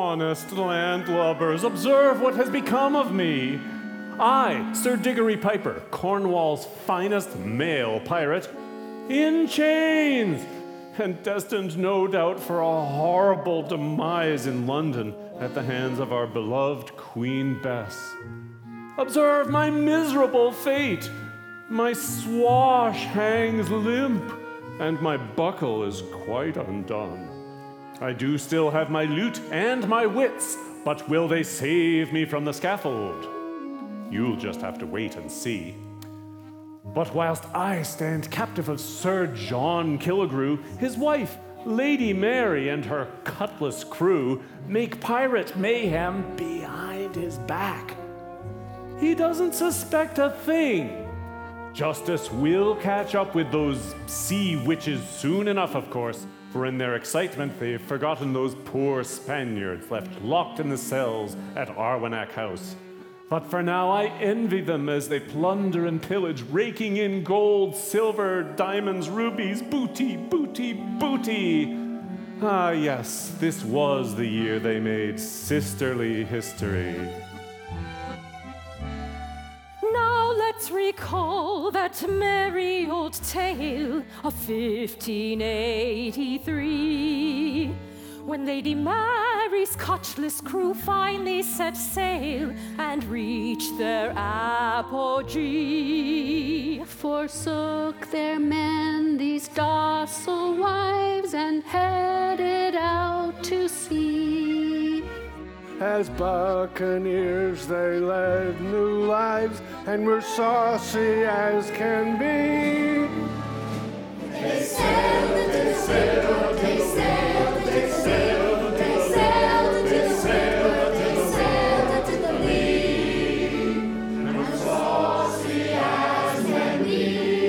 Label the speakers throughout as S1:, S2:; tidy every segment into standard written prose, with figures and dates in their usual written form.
S1: honest landlubbers, observe what has become of me. I, Sir Diggory Piper, Cornwall's finest male pirate, in chains, and destined no doubt for a horrible demise in London at the hands of our beloved Queen Bess. Observe my miserable fate. My swash hangs limp, and my buckle is quite undone. I do still have my lute and my wits, but will they save me from the scaffold? You'll just have to wait and see. But whilst I stand captive of Sir John Killigrew, his wife, Lady Mary, and her cutlass crew make pirate mayhem behind his back. He doesn't suspect a thing. Justice will catch up with those sea witches soon enough, of course, for in their excitement they've forgotten those poor Spaniards left locked in the cells at Arwenack House. But for now I envy them as they plunder and pillage, raking in gold, silver, diamonds, rubies, booty, booty, booty. Ah yes, this was the year they made sisterly history.
S2: Now let's recall that merry old tale of 1583, when Lady Mary's cutlass crew finally set sail and reached their apogee.
S3: Forsook their men, these docile wives, and headed out to sea.
S4: As buccaneers they led new lives and were saucy as can be.
S5: They sailed, they sailed, they sailed, they sailed, they sailed, they sailed, they sailed to the lee, and were saucy as can be.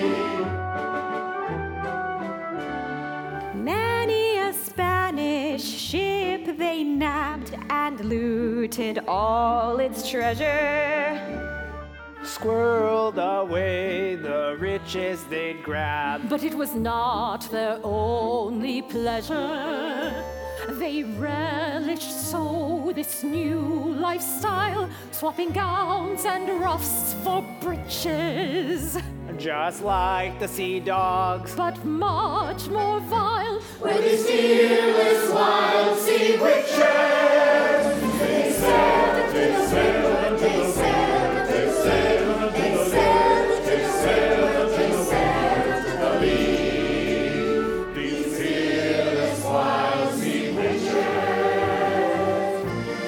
S2: Many a Spanish ship they nabbed and looted all its treasure.
S6: Squirreled away the riches they'd grabbed.
S2: But it was not their only pleasure. They relished so this new lifestyle, swapping gowns and ruffs for breeches.
S6: Just like the sea dogs,
S2: but much more vile
S5: were these fearless wild sea witches. They sailed, they sailed, they sailed, they sailed, they sailed, they sailed, they sailed to the lee. These fearless wild sea witches.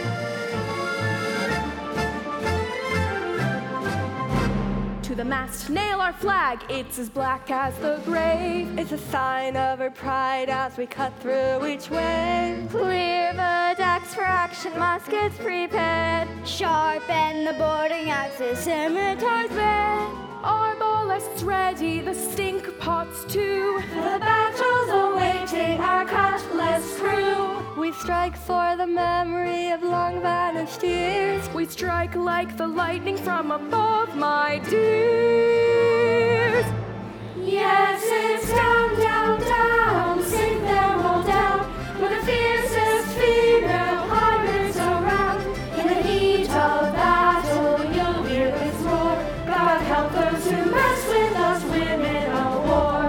S7: To the mast nail our flag, it's as black as the grave. It's a sign of our pride as we cut through each wave.
S8: Clear the decks for action, muskets prepared. Sharpen the boarding axes, scimitars bent.
S7: Our ballast's ready, the stink pots too.
S5: The battle's awaiting our cutlass crew.
S7: We strike for the memory of long vanished years. We strike like the lightning from above, my dears.
S5: Yes, it's down, down, down, sink them all down, with the fiercest female pirates around. In the heat of battle, you'll hear this roar. God help those who mess with us, women of war.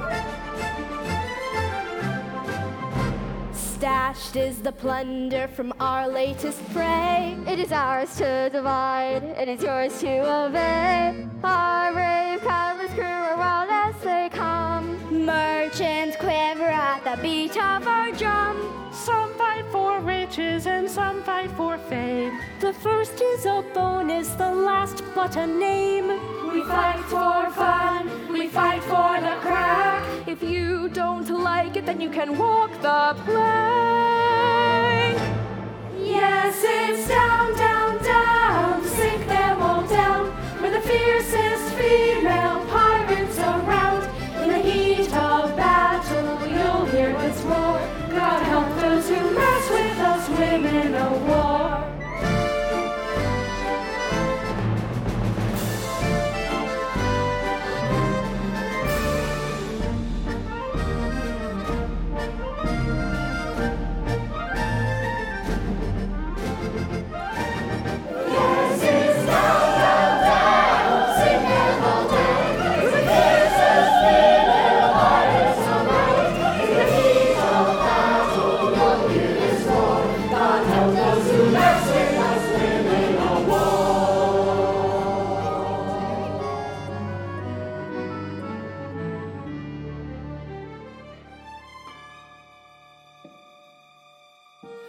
S8: Stashed is the plunder from our latest fray. It is ours to divide, it is yours to obey. Our brave cutlass crew are wild as they come. Merchants quiver at the beat of our drum.
S2: Some fight for riches and some fight for fame. The first is a bonus, the last but a name.
S5: We fight for fun, we fight for the crack.
S7: If you don't like it, then you can walk the plank.
S5: Yes, it's down, down, down, sink them all down. We're the fiercest female pirates around. In the heat of battle, you'll hear us roar. God help those who mess with us, women of war.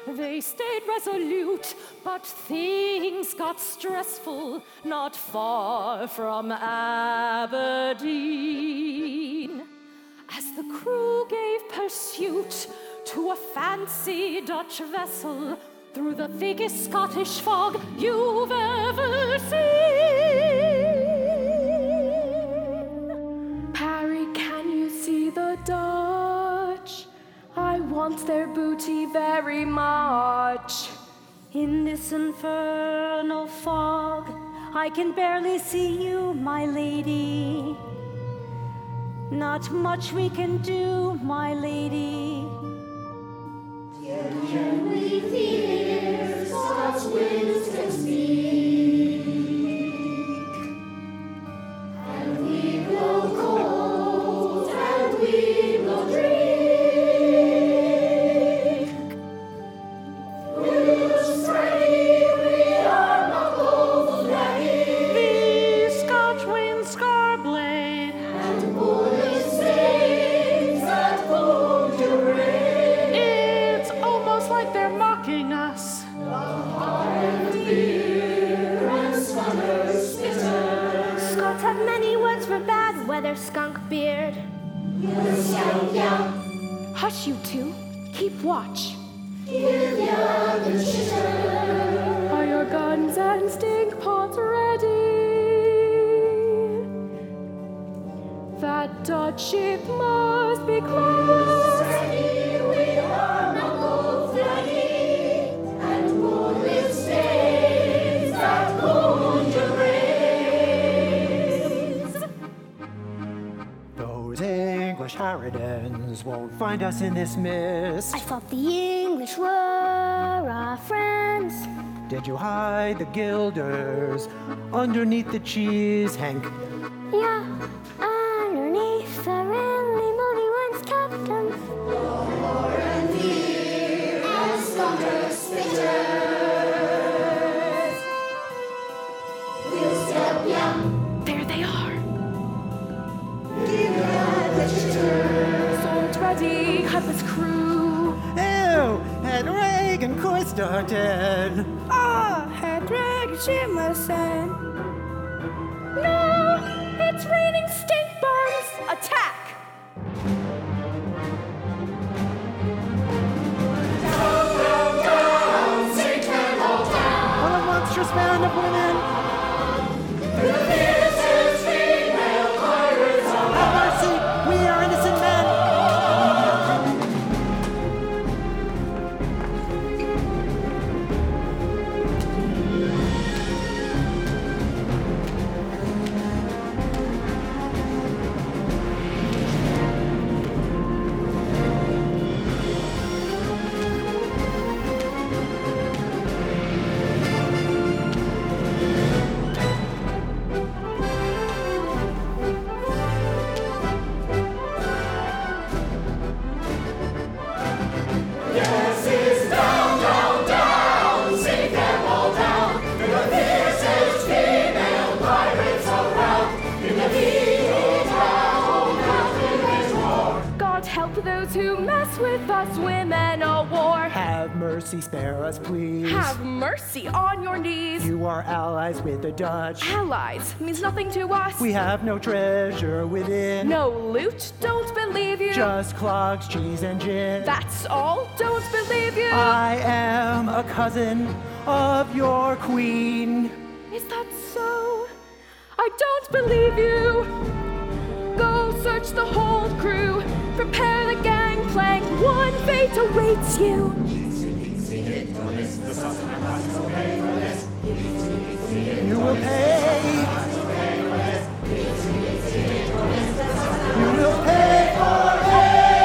S2: They stayed resolute, but things got stressful not far from Aberdeen. As the crew gave pursuit to a fancy Dutch vessel through the thickest Scottish fog you've ever seen.
S7: Parry, can you see the Dutch? I want their booty very much.
S2: In this infernal fog, I can barely see you, my lady. Not much we can do, my lady.
S5: Can we hear Scots winds can speak? And we blow cold, and we blow drink. We're steady, we are not both ready.
S2: These Scotch winds Scarblade,
S5: And bullet stains that wound your brain.
S2: it's almost like they're mocking us.
S8: Scots have many words for bad weather, skunk beard.
S7: Hush, you two. Keep watch. Are your guns and stink pots ready? That Dutch ship must be close.
S5: We are not both ready, and bullet stains that wound your brains.
S6: Those English harridans won't find us in this mist.
S8: I thought the English were our friends.
S6: Did you hide the gilders underneath the cheese, Hank?
S8: Yeah, underneath the really moody ones, Captain.
S5: And here and skunker spitters. We'll step young,
S7: There they are.
S5: Swords
S7: Ready, cutlass crew.
S6: Ew! And Reagan Coisterton!
S7: Ah, Hedrick Jimerson. No, it's raining stink bombs. Attack!
S6: What a monstrous band of women! Have mercy! We are innocent men!
S7: God help those who mess with us women of war.
S6: Have mercy, spare us, please.
S7: Have mercy on your knees.
S6: You are allies with the Dutch.
S7: Allies means nothing to us.
S6: We have no treasure within.
S7: No loot, don't believe you.
S6: Just clogs, cheese, and gin.
S7: That's all, don't believe you.
S6: I am a cousin of your queen.
S7: Is that so? I don't believe you. Go search the whole crew. Prepare the gangplank. One fate awaits you.
S6: You will pay. You will pay for it.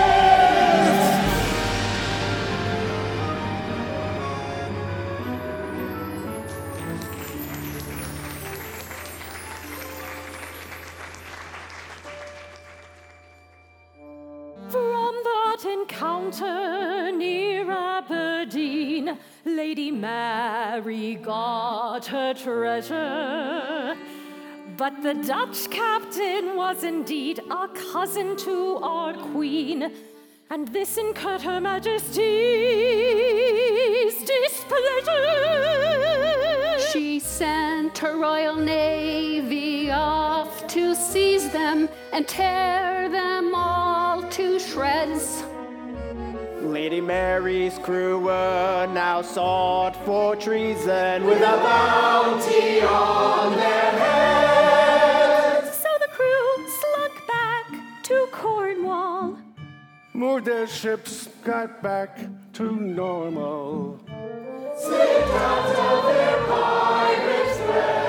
S2: From that encounter near Aberdeen, Lady Mary got her treasure. But the Dutch captain was indeed a cousin to our queen, and this incurred her majesty. displeasure.
S3: She sent her Royal Navy off to seize them and tear them all to shreds.
S9: Lady Mary's crew were now sought for treason with a bounty on their heads.
S2: So the crew slunk back to Cornwall.
S4: Moored their ships, got back to normal.
S5: Slipped out of their pirates' thread.